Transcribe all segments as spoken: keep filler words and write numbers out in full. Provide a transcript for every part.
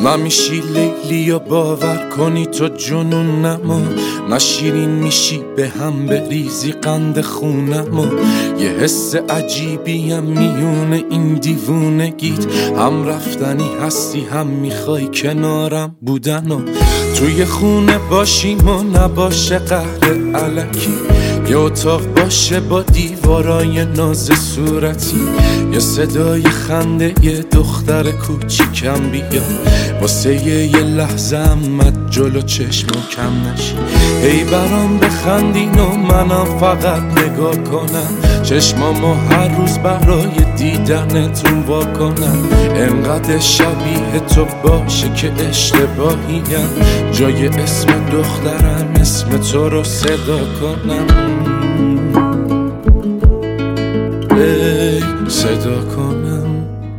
من میشی لیلی یا باور کنی تو جنونمو، نشیرین میشی به هم بریزی قند خونمو. یه حس عجیبیم میونه این دیوونگیت، هم رفتنی هستی هم میخوای کنارم بودنو. توی خونه باشیم و نباشه قهر علکی، یه اتاق باشه با دیوارای ناز صورتی، یه صدای خنده یه دختر کوچیکم بیاد واسه یه لحظه امت جلو چشمو کم نشی. ای برام بخندین و منم فقط نگاه کنم، چشمامو هر روز برای دیدنتون وا کنم. انقدر شبیه تو باشه که اشتباهیم، جای اسم دخترم اسم تو رو صدا کنم. ای صدا کنم.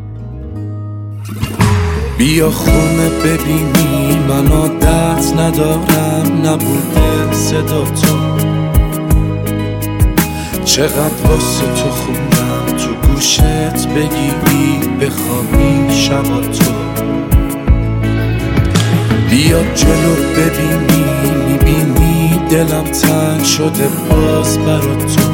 بیا خونه ببینی من عادت ندارم نبوده صدا تو، چقدر واسه تو خوندم تو گوشت بگیری بخوابی شبا تو. بیا جلو ببینی میبینی دلم تنگ شده باز برا تو،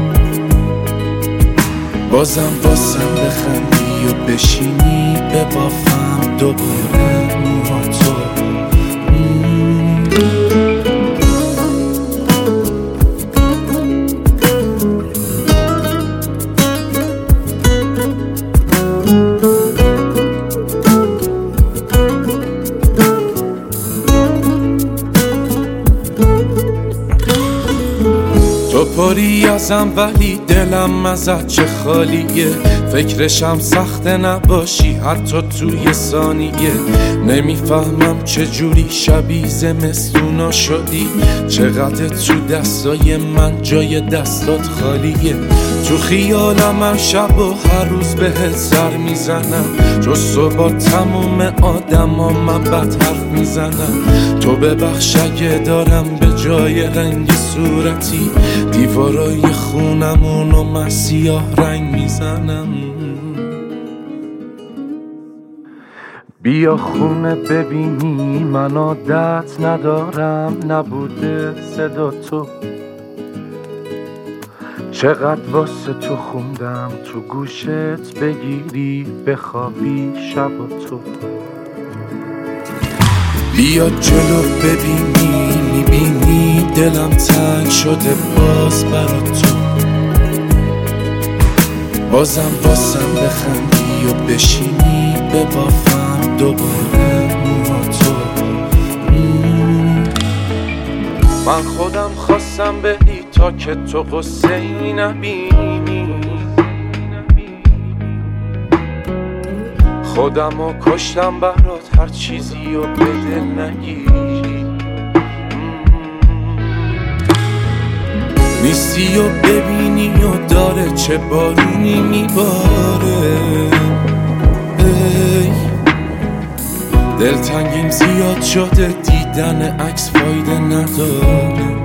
بازم بازم بخندی و بشینی ببافم دوباره موها تو. تو پری ازم ولی دلم ازت چه خالیه، فکرشم سخته نباشی حتی توی ثانیه. نمیفهمم چجوری شبیه زمستونا شدی، چقدر تو دستای من جای دستات خالیه. تو خیالم هر شب و هر روز بهت سر میزنم، تو صبح تموم آدم ها من بد حرف میزنم. تو ببخش اگه دارم به جای رنگ صورتی دیوارای خونمونو من سیاه رنگ میزنم. بیا خونه ببینی من عادت ندارم نبوده صدا تو، چقدر واسه تو خوندم تو گوشت بگیری بخوابی شبا تو. بیا جلو ببینی میبینی دلم تنگ شده باز برا تو، بازم بازم بخندی و بشینی ببافم دوباره موها تو. من خودم خواستم بری تا که تو قصه ای نبینی، خودمو کشتم برات هر چیزی و به دل نگیری. نیستی و ببینی و داره چه بارونی میباره. ای دلتنگیم زیاد شده دیدن عکس فایده نداره.